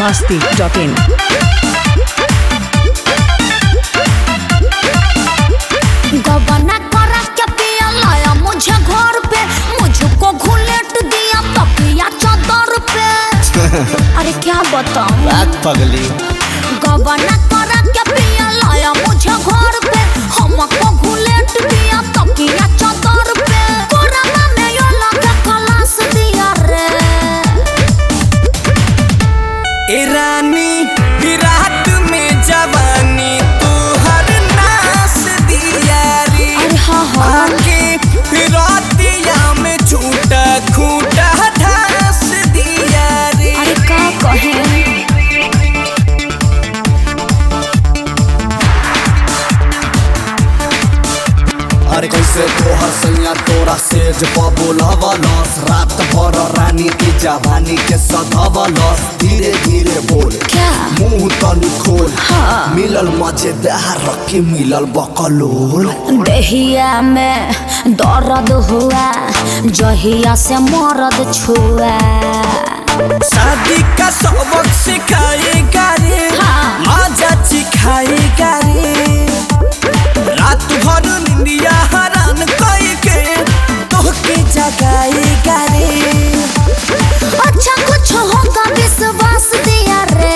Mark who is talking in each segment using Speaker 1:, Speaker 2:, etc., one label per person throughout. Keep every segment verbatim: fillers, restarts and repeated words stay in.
Speaker 1: masti dot in.
Speaker 2: गबना करा के पिया लाया मुझे घर पे, मुझको घुलेट दिया तकिया चादर पे। अरे क्या बताऊं
Speaker 3: बात पगली।
Speaker 2: गबना करा के पिया लाया मुझे घर पे, हमको घुलेट दिया तकिया चादर पे। कोरोना में यो लगा खलास दिया रे।
Speaker 4: ए रानी रात में जवानी तू हर नास दिया रे।
Speaker 2: अरे हाँ हाँ
Speaker 4: आके रातिया में झूठा खूटा ढास दिया रे।
Speaker 2: अरे का कहे
Speaker 3: अरे कैसे तोहर सैया तोरा सेज बोलावलस, रात भर रानी की जवानी के सधावलस। धीरे धीरे बोल
Speaker 2: क्या
Speaker 3: मुंह तनी खोल,
Speaker 2: हाँ।
Speaker 3: मिलल मजेदार की मिलल बकलोल।
Speaker 2: देहिया में दर्द हुआ जहिया से मरद छुआ।
Speaker 4: शादी का सबक सिखाएगा रे,
Speaker 2: हाँ।
Speaker 4: मजा सिखाएगा रे। रात भर निंदिया हरान करके तोहके जगाएगा रे।
Speaker 2: अच्छा कुछ होगा विश्वास दिया रे।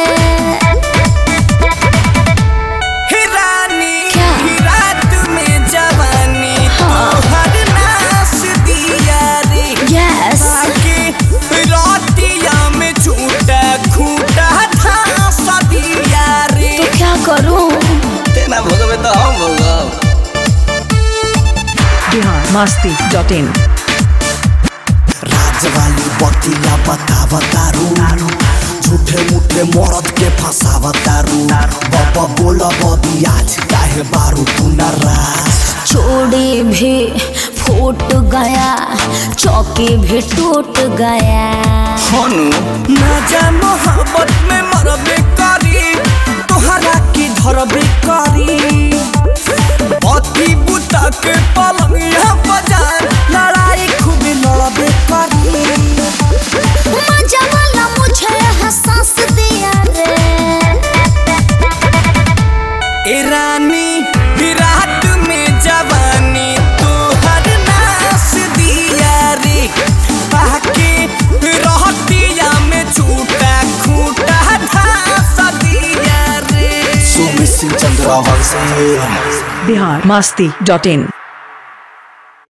Speaker 4: हे रानी
Speaker 2: क्या?
Speaker 4: रात में जवानी तोहर नास दिया रे।
Speaker 2: यस
Speaker 4: आके रातिया में झूठा खूटा ढास दिया रे।
Speaker 2: तो क्या करूं
Speaker 3: तेना भोगवे तो हम भोगब।
Speaker 1: Bihar masti dot in.
Speaker 3: राजवाली बतिया बतावतारू, झूठे मूठे मरद के फसावतारू। बाबा बोला बबी आज काहे बारू तू नाराज।
Speaker 2: चूड़ी भी फूट गया चौकी भी टूट गया।
Speaker 4: हनु मजा मोहब्बत में मरबे करी, तोहरा की धरबे करी। बत्ती बुता के पलंगिया बजान, लड़ाई खूब लड़बे करी।
Speaker 2: मजा वाला मुझे एहसास दिया रे।
Speaker 4: ए रानी रात में जवानी तोहर नास दिया रे। आके रहतिया में झूठा खूटा ढास दिया रे।
Speaker 3: Sumit Singh चंद्रावंशी।
Speaker 1: Bihar masti dot in.